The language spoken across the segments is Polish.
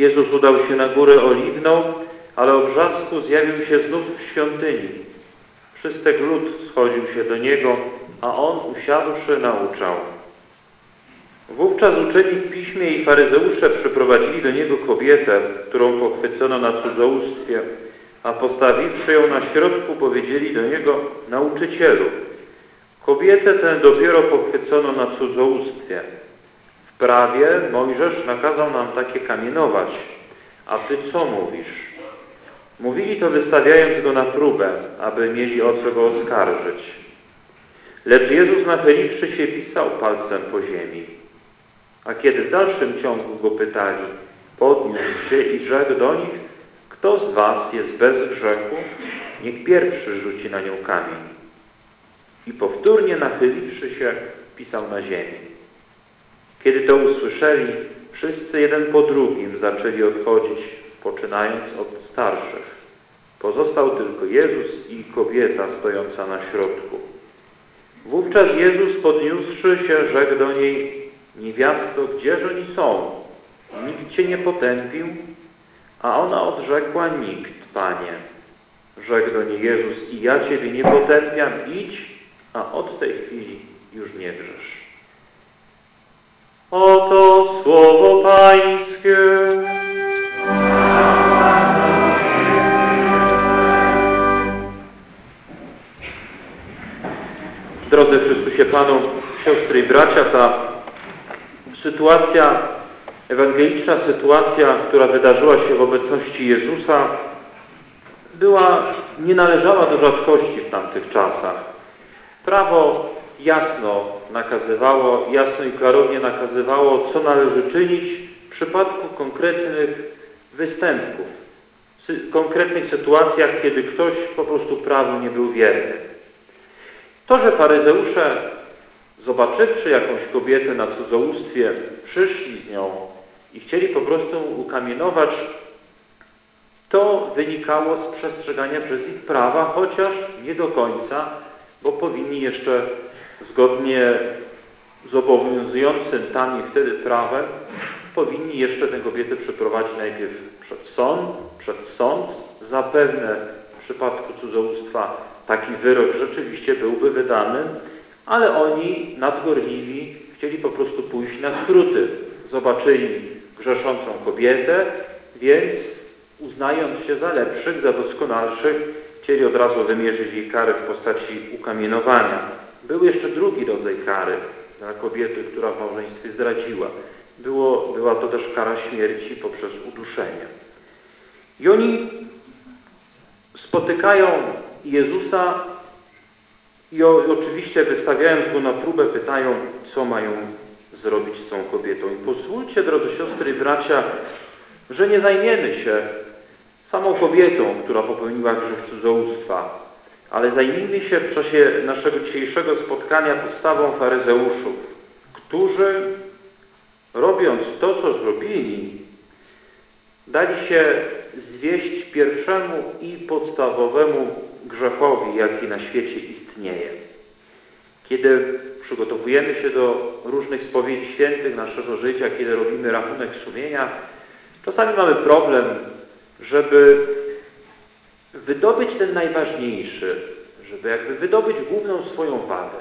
Jezus udał się na Górę Oliwną, ale o brzasku zjawił się znów w świątyni. Wszystek lud schodził się do Niego, a On, usiadłszy, nauczał. Wówczas uczeni w piśmie i faryzeusze przyprowadzili do Niego kobietę, którą pochwycono na cudzołóstwie, a postawiwszy ją na środku, powiedzieli do Niego: Nauczycielu, kobietę tę dopiero pochwycono na cudzołóstwie. W prawie Mojżesz nakazał nam takie kamienować, a Ty co mówisz? Mówili to, wystawiając Go na próbę, aby mieli o co Go oskarżyć. Lecz Jezus, nachyliwszy się, pisał palcem po ziemi. A kiedy w dalszym ciągu Go pytali, podniósł się i rzekł do nich: Kto z was jest bez grzechu, niech pierwszy rzuci na nią kamień. I powtórnie nachyliwszy się, pisał na ziemi. Kiedy to usłyszeli, wszyscy jeden po drugim zaczęli odchodzić, poczynając od starszych. Pozostał tylko Jezus i kobieta stojąca na środku. Wówczas Jezus, podniósłszy się, rzekł do niej: Niewiasto, gdzież oni są? Nikt Cię nie potępił? A ona odrzekła: Nikt, Panie. Rzekł do niej Jezus: I ja Ciebie nie potępiam, idź, a od tej chwili już nie grzesz. Oto słowo Pańskie. Drodzy w Chrystusie Panu, siostry i bracia, ta sytuacja, ewangeliczna sytuacja, która wydarzyła się w obecności Jezusa, nie należała do rzadkości w tamtych czasach. Prawo jasno nakazywało, jasno i klarownie nakazywało, co należy czynić w przypadku konkretnych występków, konkretnych sytuacjach, kiedy ktoś po prostu prawu nie był wierny. To, że faryzeusze, zobaczywszy jakąś kobietę na cudzołóstwie, przyszli z nią i chcieli po prostu ukamienować, to wynikało z przestrzegania przez ich prawa, chociaż nie do końca, bo powinni jeszcze zgodnie z obowiązującym tam i wtedy prawem, powinni jeszcze tę kobietę przeprowadzić najpierw przed sąd. Zapewne w przypadku cudzołóstwa taki wyrok rzeczywiście byłby wydany, ale oni, nadgorliwi, chcieli po prostu pójść na skróty. Zobaczyli grzeszącą kobietę, więc uznając się za lepszych, za doskonalszych, chcieli od razu wymierzyć jej karę w postaci ukamienowania. Był jeszcze drugi rodzaj kary dla kobiety, która w małżeństwie zdradziła. Była to też kara śmierci poprzez uduszenie. I oni spotykają Jezusa i oczywiście wystawiając Go na próbę, pytają, co mają zrobić z tą kobietą. I pozwólcie, drodzy siostry i bracia, że nie zajmiemy się samą kobietą, która popełniła grzech cudzołóstwa, ale zajmijmy się w czasie naszego dzisiejszego spotkania postawą faryzeuszów, którzy, robiąc to, co zrobili, dali się zwieść pierwszemu i podstawowemu grzechowi, jaki na świecie istnieje. Kiedy przygotowujemy się do różnych spowiedzi świętych naszego życia, kiedy robimy rachunek sumienia, czasami mamy problem, żeby wydobyć ten najważniejszy, żeby jakby wydobyć główną swoją wadę.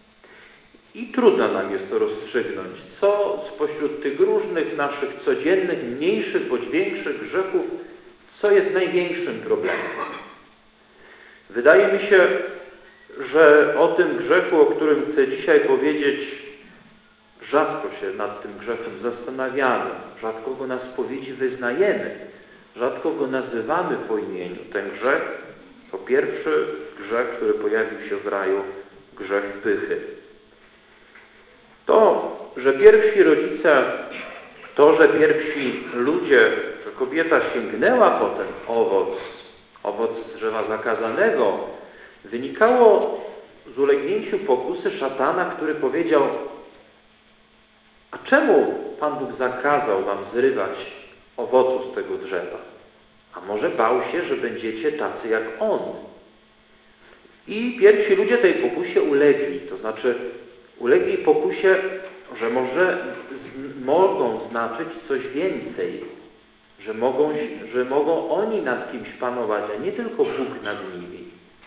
I trudno nam jest to rozstrzygnąć, co spośród tych różnych naszych codziennych, mniejszych bądź większych grzechów, co jest największym problemem. Wydaje mi się, że o tym grzechu, o którym chcę dzisiaj powiedzieć, rzadko się nad tym grzechem zastanawiamy, rzadko go na spowiedzi wyznajemy, rzadko go nazywamy po imieniu. Ten grzech to pierwszy grzech, który pojawił się w raju, grzech pychy. To, że pierwsi rodzice, że pierwsi ludzie, że kobieta sięgnęła po ten owoc z drzewa zakazanego, wynikało z ulegnięciu pokusy szatana, który powiedział: a czemu Pan Bóg zakazał wam zrywać owocu z tego drzewa? A może bał się, że będziecie tacy jak On? I pierwsi ludzie tej pokusie ulegli, to znaczy ulegli pokusie, że może mogą znaczyć coś więcej, że mogą oni nad kimś panować, a nie tylko Bóg nad nimi.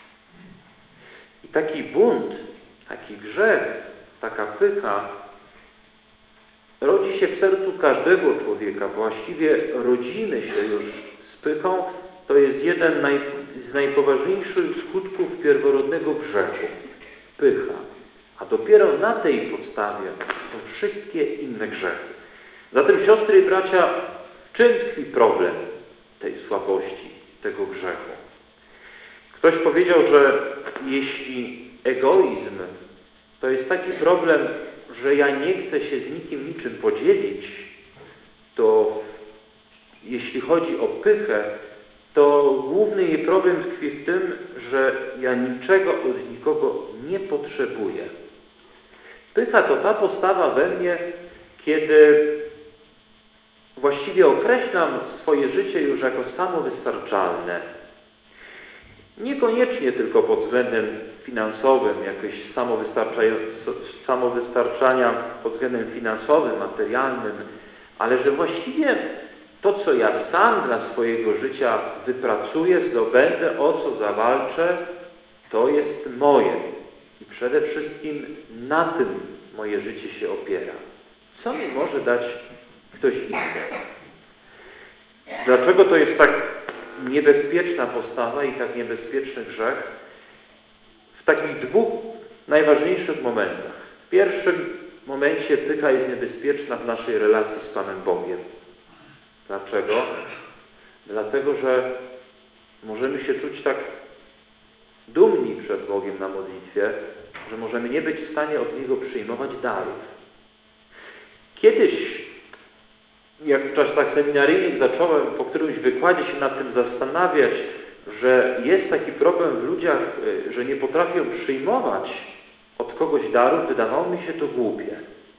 I taki bunt, taki grzech, taka pycha rodzi się w sercu każdego człowieka. Właściwie rodzimy się już z pychą. To jest jeden z najpoważniejszych skutków pierworodnego grzechu. Pycha. A dopiero na tej podstawie są wszystkie inne grzechy. Zatem, siostry i bracia, w czym tkwi problem tej słabości, tego grzechu? Ktoś powiedział, że jeśli egoizm to jest taki problem, że ja nie chcę się z nikim niczym podzielić, to jeśli chodzi o pychę, to główny jej problem tkwi w tym, że ja niczego od nikogo nie potrzebuję. Pycha to ta postawa we mnie, kiedy właściwie określam swoje życie już jako samowystarczalne. Niekoniecznie tylko pod względem finansowym, jakieś samowystarczania pod względem finansowym, materialnym, ale że właściwie to, co ja sam dla swojego życia wypracuję, zdobędę, o co zawalczę, to jest moje. I przede wszystkim na tym moje życie się opiera. Co mi może dać ktoś inny? Dlaczego to jest tak niebezpieczna postawa i tak niebezpieczny grzech? W takich dwóch najważniejszych momentach. W pierwszym momencie pycha jest niebezpieczna w naszej relacji z Panem Bogiem. Dlaczego? Dlatego, że możemy się czuć tak dumni przed Bogiem na modlitwie, że możemy nie być w stanie od Niego przyjmować darów. Kiedyś, jak w czasach seminaryjnych zacząłem po którymś wykładzie się nad tym zastanawiać, że jest taki problem w ludziach, że nie potrafią przyjmować od kogoś darów, wydawało mi się to głupie.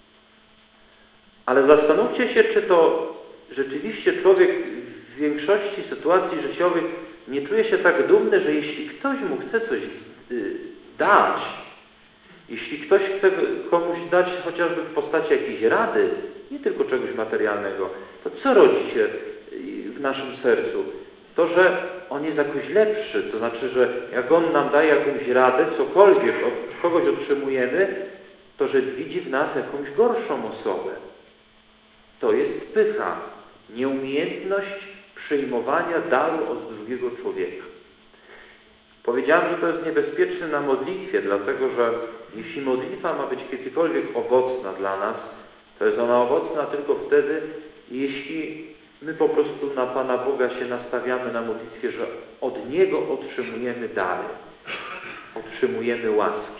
Ale zastanówcie się, czy to rzeczywiście człowiek w większości sytuacji życiowych nie czuje się tak dumny, że jeśli ktoś mu chce coś dać, jeśli ktoś chce komuś dać chociażby w postaci jakiejś rady, nie tylko czegoś materialnego, to co rodzi się w naszym sercu? To, że on jest jakoś lepszy, to znaczy, że jak on nam daje jakąś radę, cokolwiek od kogoś otrzymujemy, to, że widzi w nas jakąś gorszą osobę. To jest pycha, nieumiejętność przyjmowania daru od drugiego człowieka. Powiedziałem, że to jest niebezpieczne na modlitwie, dlatego że jeśli modlitwa ma być kiedykolwiek owocna dla nas, to jest ona owocna tylko wtedy, jeśli my po prostu na Pana Boga się nastawiamy na modlitwie, że od Niego otrzymujemy dary, otrzymujemy łaski.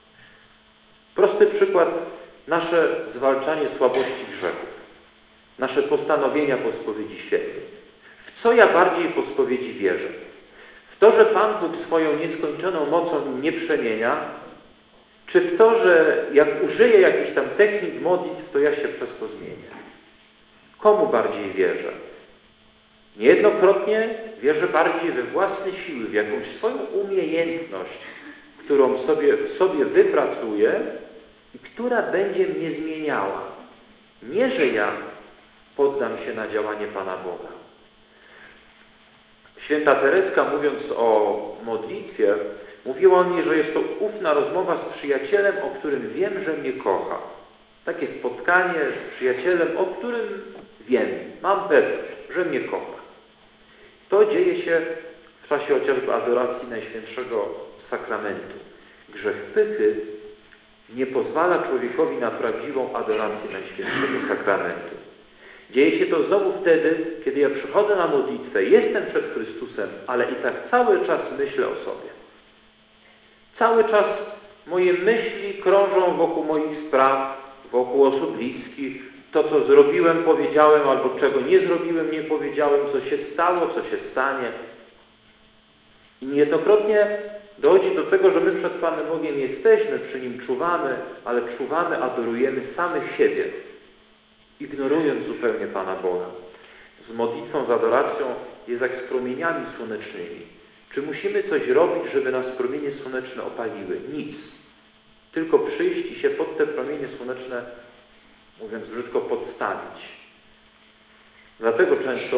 Prosty przykład, nasze zwalczanie słabości grzechów, nasze postanowienia po spowiedzi świętej. W co ja bardziej po spowiedzi wierzę? W to, że Pan Bóg swoją nieskończoną mocą mnie przemienia, czy w to, że jak użyję jakichś tam technik modlitw, to ja się przez to zmienię? Komu bardziej wierzę? Niejednokrotnie wierzę bardziej we własne siły, w jakąś swoją umiejętność, którą w sobie wypracuję i która będzie mnie zmieniała. Nie, że ja poddam się na działanie Pana Boga. Święta Tereska, mówiąc o modlitwie, mówiła o niej, że jest to ufna rozmowa z przyjacielem, o którym wiem, że mnie kocha. Takie spotkanie z przyjacielem, o którym wiem, mam pewność, że mnie kocha. To dzieje się w czasie chociażby adoracji Najświętszego Sakramentu. Grzech pychy nie pozwala człowiekowi na prawdziwą adorację Najświętszego Sakramentu. Dzieje się to znowu wtedy, kiedy ja przychodzę na modlitwę, jestem przed Chrystusem, ale i tak cały czas myślę o sobie. Cały czas moje myśli krążą wokół moich spraw, wokół osób bliskich, to co zrobiłem, powiedziałem, albo czego nie zrobiłem, nie powiedziałem, co się stało, co się stanie. I niejednokrotnie dochodzi do tego, że my przed Panem Bogiem jesteśmy, przy Nim czuwamy, ale czuwamy, adorujemy samych siebie, ignorując zupełnie Pana Boga. Z modlitwą, z adoracją jest jak z promieniami słonecznymi. Czy musimy coś robić, żeby nas promienie słoneczne opaliły? Nic. Tylko przyjść i się pod te promienie słoneczne, mówiąc brzydko, podstawić. Dlatego często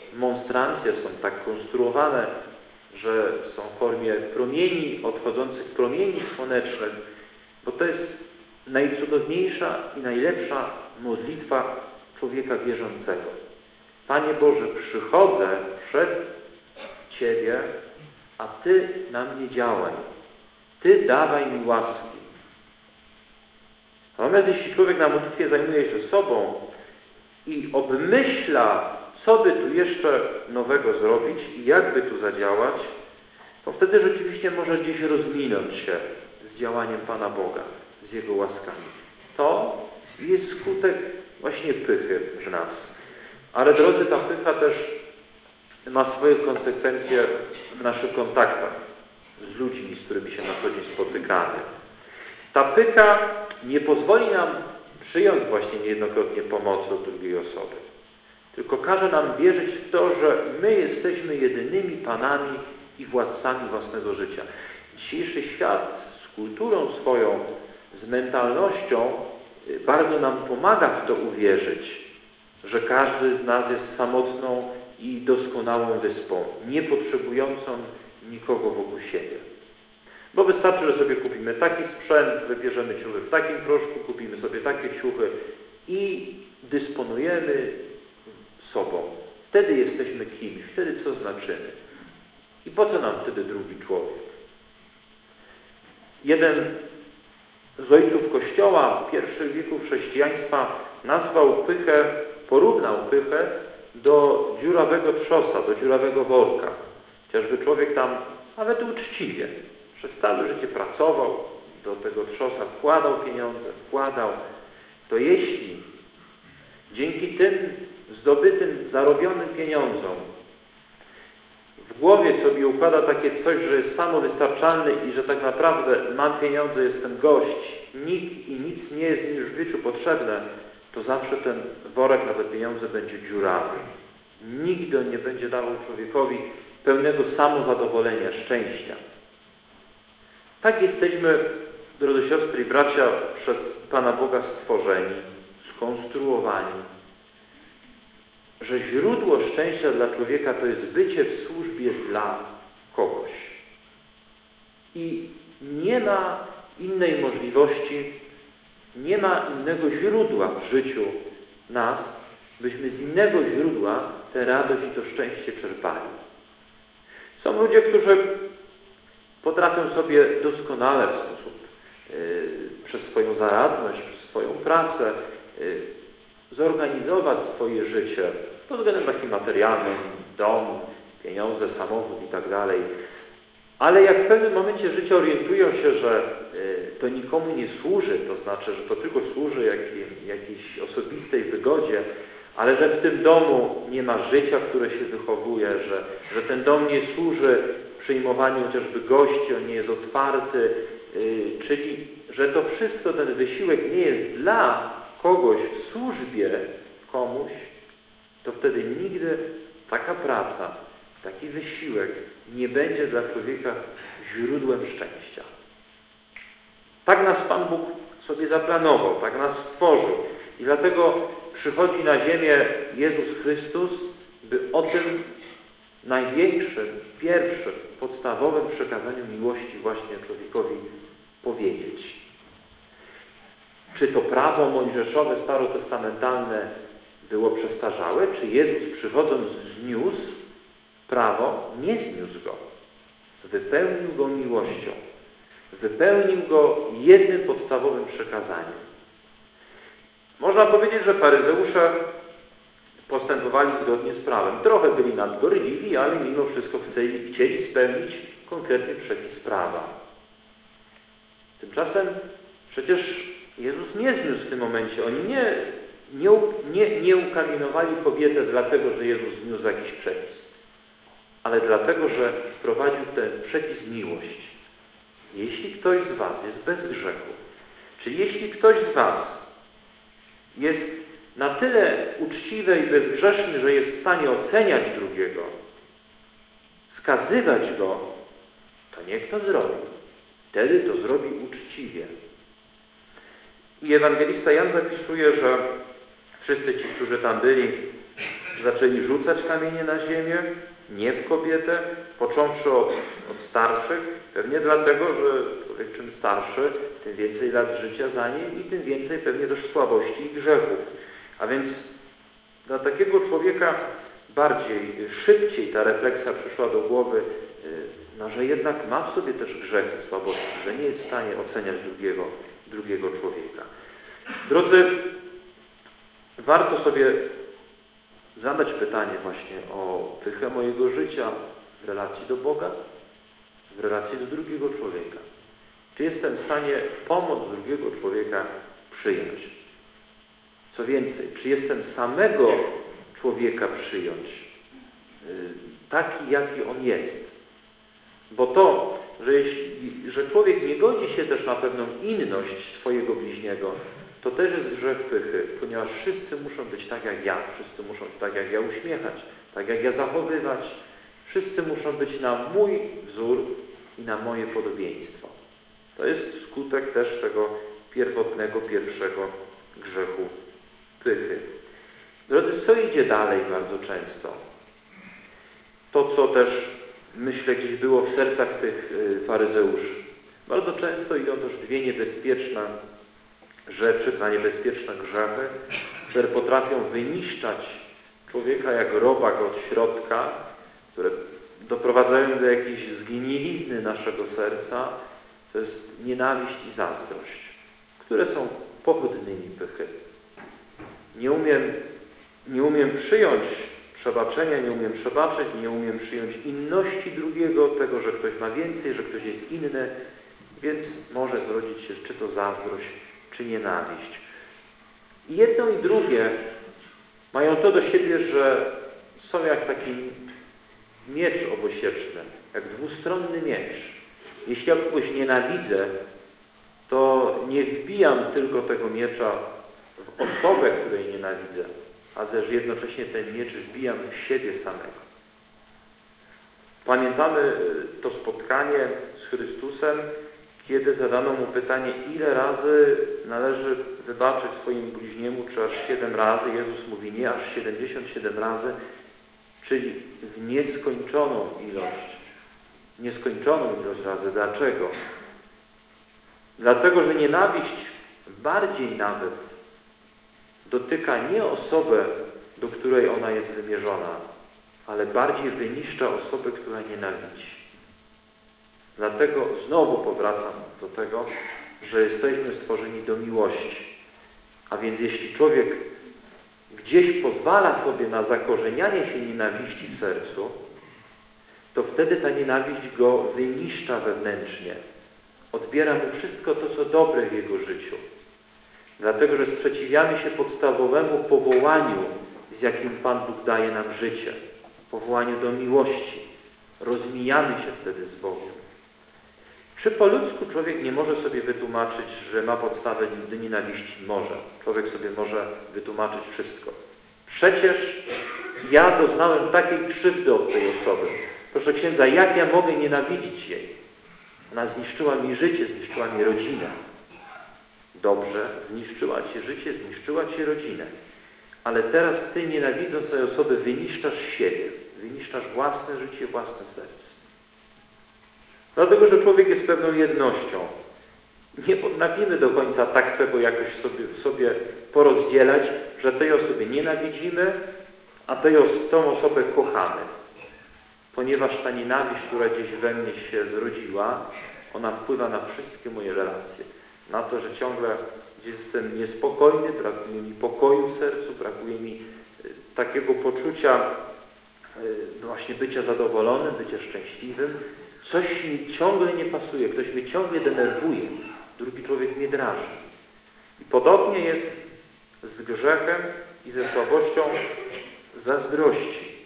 monstrancje są tak konstruowane, że są w formie promieni, odchodzących promieni słonecznych, bo to jest najcudowniejsza i najlepsza modlitwa człowieka wierzącego. Panie Boże, przychodzę przed Ciebie, a Ty na mnie działaj. Ty dawaj mi łaski. Natomiast jeśli człowiek na modlitwie zajmuje się sobą i obmyśla, co by tu jeszcze nowego zrobić i jak by tu zadziałać, to wtedy rzeczywiście może gdzieś rozminąć się z działaniem Pana Boga, z Jego łaskami. To jest skutek właśnie pychy w nas. Ale drodzy, ta pycha też ma swoje konsekwencje w naszych kontaktach z ludźmi, z którymi się na co dzień spotykamy. Ta pycha nie pozwoli nam przyjąć właśnie niejednokrotnie pomocy od drugiej osoby, tylko każe nam wierzyć w to, że my jesteśmy jedynymi panami i władcami własnego życia. Dzisiejszy świat z kulturą swoją, z mentalnością bardzo nam pomaga w to uwierzyć, że każdy z nas jest samotną i doskonałą wyspą, nie potrzebującą nikogo wokół siebie. Bo wystarczy, że sobie kupimy taki sprzęt, wybierzemy ciuchy w takim proszku, kupimy sobie takie ciuchy i dysponujemy sobą. Wtedy jesteśmy kimś, wtedy co znaczymy. I po co nam wtedy drugi człowiek? Jeden z ojców Kościoła pierwszych wieków chrześcijaństwa porównał pychę do dziurawego trzosa, do dziurawego worka. Chociażby człowiek tam nawet uczciwie przez całe życie pracował, do tego trzosa wkładał pieniądze, to jeśli dzięki tym zdobytym, zarobionym pieniądzom w głowie sobie układa takie coś, że jest samowystarczalny i że tak naprawdę mam pieniądze, jestem gość, nikt i nic nie jest mi już w życiu potrzebne, to zawsze ten worek na te pieniądze będzie dziurawy. Nigdy on nie będzie dawał człowiekowi pełnego samozadowolenia, szczęścia. Tak jesteśmy, drodzy siostry i bracia, przez Pana Boga stworzeni, skonstruowani, że źródło szczęścia dla człowieka to jest bycie w służbie dla kogoś. I nie ma innej możliwości, nie ma innego źródła w życiu nas, byśmy z innego źródła tę radość i to szczęście czerpali. Są ludzie, którzy potrafią sobie doskonale w sposób przez swoją zaradność, przez swoją pracę zorganizować swoje życie pod względem takim materialnym, dom, pieniądze, samochód i tak dalej. Ale jak w pewnym momencie życia orientują się, że to nikomu nie służy, to znaczy, że to tylko służy jakiejś osobistej wygodzie, ale że w tym domu nie ma życia, które się wychowuje, że ten dom nie służy przyjmowaniu chociażby gości, on nie jest otwarty, czyli że to wszystko, ten wysiłek nie jest dla kogoś w służbie komuś, to wtedy nigdy taka praca, taki wysiłek nie będzie dla człowieka źródłem szczęścia. Tak nas Pan Bóg sobie zaplanował, tak nas stworzył. I dlatego przychodzi na ziemię Jezus Chrystus, by o tym największym, pierwszym, podstawowym przekazaniu miłości właśnie człowiekowi powiedzieć. Czy to prawo mojżeszowe, starotestamentalne było przestarzałe? Czy Jezus przychodząc zniósł prawo? Nie zniósł go. Wypełnił go miłością. Wypełnił go jednym podstawowym przekazaniem. Można powiedzieć, że faryzeusze postępowali zgodnie z prawem. Trochę byli nadgorliwi, ale mimo wszystko chcieli spełnić konkretny przepis prawa. Tymczasem przecież Jezus nie zniósł w tym momencie. Oni nie ukamienowali kobietę dlatego, że Jezus zniósł jakiś przepis, ale dlatego, że wprowadził ten przepis miłość. Jeśli ktoś z was jest bez grzechu, czyli jeśli ktoś z was jest na tyle uczciwy i bezgrzeszny, że jest w stanie oceniać drugiego, skazywać go, to niech to zrobi. Wtedy to zrobi uczciwie. I ewangelista Jan zapisuje, że wszyscy ci, którzy tam byli, zaczęli rzucać kamienie na ziemię, nie w kobietę, począwszy od starszych, pewnie dlatego, że człowiek czym starszy, tym więcej lat życia za nim i tym więcej pewnie też słabości i grzechów. A więc dla takiego człowieka szybciej ta refleksja przyszła do głowy, że jednak ma w sobie też grzechy, słabości, że nie jest w stanie oceniać drugiego człowieka. Drodzy, warto sobie zadać pytanie właśnie o pychę mojego życia w relacji do Boga, w relacji do drugiego człowieka. Czy jestem w stanie pomoc drugiego człowieka przyjąć? Co więcej, czy jestem samego człowieka przyjąć taki, jaki on jest? Bo to, że człowiek nie godzi się też na pewną inność swojego bliźniego, to też jest grzech pychy, ponieważ wszyscy muszą być tak jak ja, wszyscy muszą się tak jak ja uśmiechać, tak jak ja zachowywać, wszyscy muszą być na mój wzór i na moje podobieństwo. To jest skutek też tego pierwotnego, pierwszego grzechu pychy. Drodzy, co idzie dalej bardzo często? To, co też, myślę, gdzieś było w sercach tych faryzeuszy. Bardzo często idą też dwie niebezpieczne rzeczy, dwa niebezpieczne grzechy, które potrafią wyniszczać człowieka jak robak od środka, które doprowadzają do jakiejś zgnilizny naszego serca. To jest nienawiść i zazdrość, które są pochodnymi pychy. Nie umiem przyjąć przebaczenia, nie umiem przebaczyć, nie umiem przyjąć inności drugiego, tego, że ktoś ma więcej, że ktoś jest inny, więc może zrodzić się czy to zazdrość, czy nienawiść. I jedno i drugie mają to do siebie, że są jak taki miecz obosieczny, jak dwustronny miecz. Jeśli ja kogoś nienawidzę, to nie wbijam tylko tego miecza w osobę, której nienawidzę, a też jednocześnie ten miecz wbijam w siebie samego. Pamiętamy to spotkanie z Chrystusem, kiedy zadano mu pytanie, ile razy należy wybaczyć swoim bliźniemu, czy aż 7 razy. Jezus mówi nie, aż 77 razy, czyli w nieskończoną ilość razy. Dlaczego? Dlatego, że nienawiść bardziej nawet dotyka nie osobę, do której ona jest wymierzona, ale bardziej wyniszcza osobę, która nienawidzi. Dlatego znowu powracam do tego, że jesteśmy stworzeni do miłości. A więc jeśli człowiek gdzieś pozwala sobie na zakorzenianie się nienawiści w sercu, to wtedy ta nienawiść go wyniszcza wewnętrznie. Odbiera mu wszystko to, co dobre w jego życiu. Dlatego, że sprzeciwiamy się podstawowemu powołaniu, z jakim Pan Bóg daje nam życie. Powołaniu do miłości. Rozmijamy się wtedy z Bogiem. Czy po ludzku człowiek nie może sobie wytłumaczyć, że ma podstawę do nienawiści? Może. Człowiek sobie może wytłumaczyć wszystko. Przecież ja doznałem takiej krzywdy od tej osoby. Proszę księdza, jak ja mogę nienawidzić jej? Ona zniszczyła mi życie, zniszczyła mi rodzinę. Dobrze, zniszczyła ci życie, zniszczyła ci rodzinę. Ale teraz ty, nienawidząc tej osoby, wyniszczasz siebie. Wyniszczasz własne życie, własne serce. Dlatego, że człowiek jest pewną jednością. Nie potrafimy do końca tak tego jakoś sobie porozdzielać, że tej osoby nienawidzimy, a tą osobę kochamy. Ponieważ ta nienawiść, która gdzieś we mnie się zrodziła, ona wpływa na wszystkie moje relacje. Na to, że ciągle gdzieś jestem niespokojny, brakuje mi pokoju w sercu, brakuje mi takiego poczucia właśnie bycia zadowolonym, bycia szczęśliwym. Coś mi ciągle nie pasuje, ktoś mnie ciągle denerwuje, drugi człowiek mnie drażni. I podobnie jest z grzechem i ze słabością zazdrości.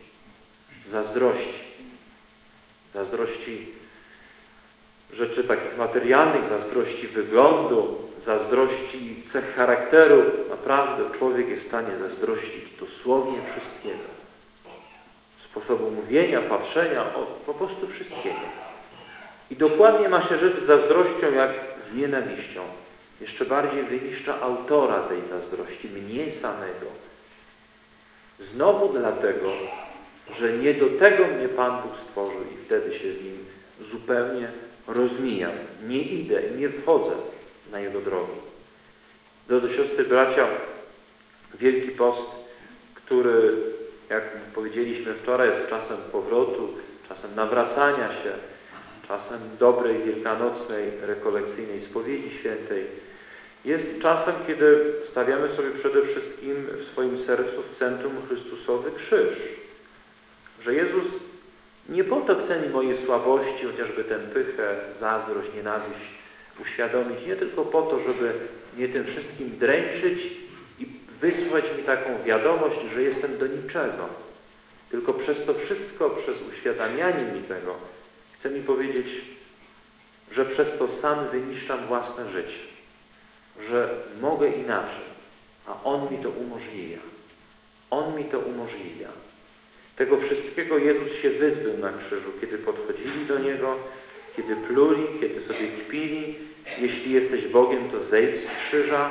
Zazdrości rzeczy takich materialnych, zazdrości wyglądu, zazdrości cech charakteru. Naprawdę człowiek jest w stanie zazdrościć dosłownie wszystkiego. Sposobu mówienia, patrzenia, po prostu wszystkiego. I dokładnie ma się rzecz z zazdrością jak z nienawiścią. Jeszcze bardziej wyniszcza autora tej zazdrości, mnie samego. Znowu dlatego, że nie do tego mnie Pan Bóg stworzył i wtedy się z Nim zupełnie rozmijam. Nie idę, nie wchodzę na Jego drogi. Do siostry, bracia, Wielki Post, który, jak powiedzieliśmy wczoraj, jest czasem powrotu, czasem nawracania się, czasem dobrej, wielkanocnej, rekolekcyjnej spowiedzi świętej, jest czasem, kiedy stawiamy sobie przede wszystkim w swoim sercu w centrum Chrystusowy krzyż. Że Jezus nie po to chce mi mojej słabości, chociażby tę pychę, zazdrość, nienawiść uświadomić, nie tylko po to, żeby mnie tym wszystkim dręczyć i wysłać mi taką wiadomość, że jestem do niczego. Tylko przez to wszystko, przez uświadamianie mi tego, chce mi powiedzieć, że przez to sam wyniszczam własne życie. Że mogę inaczej, a On mi to umożliwia. On mi to umożliwia. Tego wszystkiego Jezus się wyzbył na krzyżu, kiedy podchodzili do Niego, kiedy pluli, kiedy sobie kpili. Jeśli jesteś Bogiem, to zejdź z krzyża.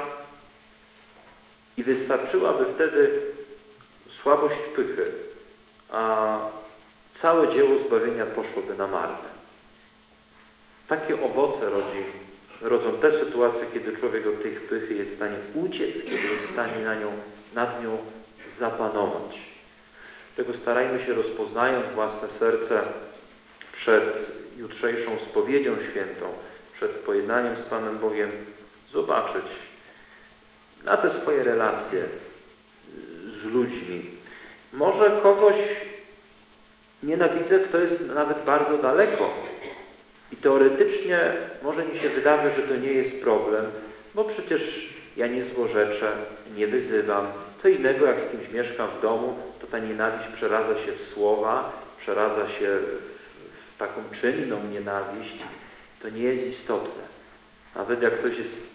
I wystarczyłaby wtedy słabość pychy, a całe dzieło zbawienia poszłoby na marne. Takie owoce rodzą te sytuacje, kiedy człowiek od tej pychy jest w stanie uciec, kiedy jest w stanie nad nią zapanować. Dlatego starajmy się, rozpoznając własne serce przed jutrzejszą spowiedzią świętą, przed pojednaniem z Panem Bogiem, zobaczyć na te swoje relacje z ludźmi. Może kogoś nienawidzę, kto jest nawet bardzo daleko. I teoretycznie może mi się wydawać, że to nie jest problem, bo przecież ja nie złorzeczę, nie wyzywam. Co innego, jak z kimś mieszkam w domu, to ta nienawiść przeradza się w słowa, przeradza się w taką czynną nienawiść. To nie jest istotne. Nawet jak ktoś jest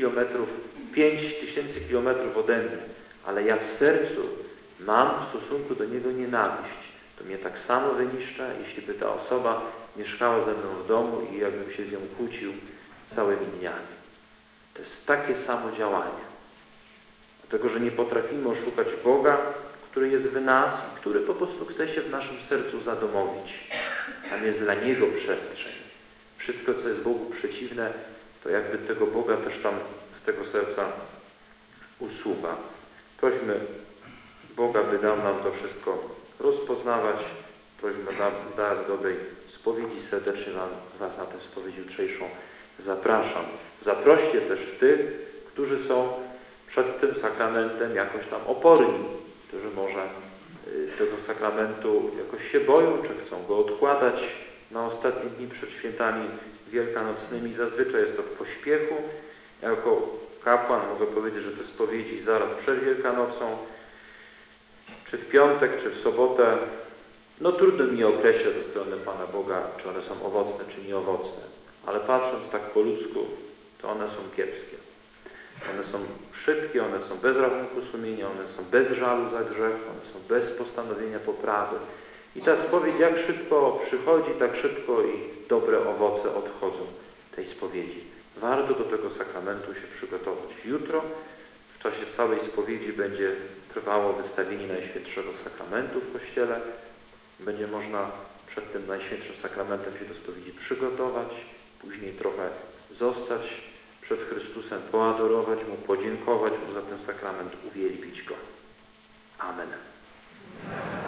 5000 kilometrów ode mnie, ale ja w sercu mam w stosunku do niego nienawiść, to mnie tak samo wyniszcza, jeśli by ta osoba mieszkała ze mną w domu i jakbym się z nią kłócił całymi dniami. To jest takie samo działanie. Dlatego, że nie potrafimy oszukać Boga, który jest w nas i który po prostu chce się w naszym sercu zadomowić. Tam jest dla Niego przestrzeń. Wszystko, co jest Bogu przeciwne, to jakby tego Boga też tam z tego serca usuwa. Prośmy Boga, by dał nam to wszystko rozpoznawać. Prośmy dar dobrej spowiedzi. Serdecznie Was na tę spowiedź jutrzejszą zapraszam. Zaproście też tych, którzy są przed tym sakramentem jakoś tam oporni, którzy może tego sakramentu jakoś się boją, czy chcą go odkładać na ostatnie dni przed świętami wielkanocnymi. Zazwyczaj jest to w pośpiechu. Ja jako kapłan mogę powiedzieć, że te spowiedzi zaraz przed Wielkanocą, czy w piątek, czy w sobotę, no trudno mi określać ze strony Pana Boga, czy one są owocne, czy nieowocne. Ale patrząc tak po ludzku, to one są kiepskie. One są szybkie, one są bez rachunku sumienia, one są bez żalu za grzech, one są bez postanowienia poprawy. I ta spowiedź jak szybko przychodzi, tak szybko i dobre owoce odchodzą tej spowiedzi. Warto do tego sakramentu się przygotować. Jutro w czasie całej spowiedzi będzie trwało wystawienie Najświętszego Sakramentu w Kościele. Będzie można przed tym Najświętszym Sakramentem się do spowiedzi przygotować, później trochę zostać przed Chrystusem, poadorować Mu, podziękować Mu za ten sakrament, uwielbić Go. Amen.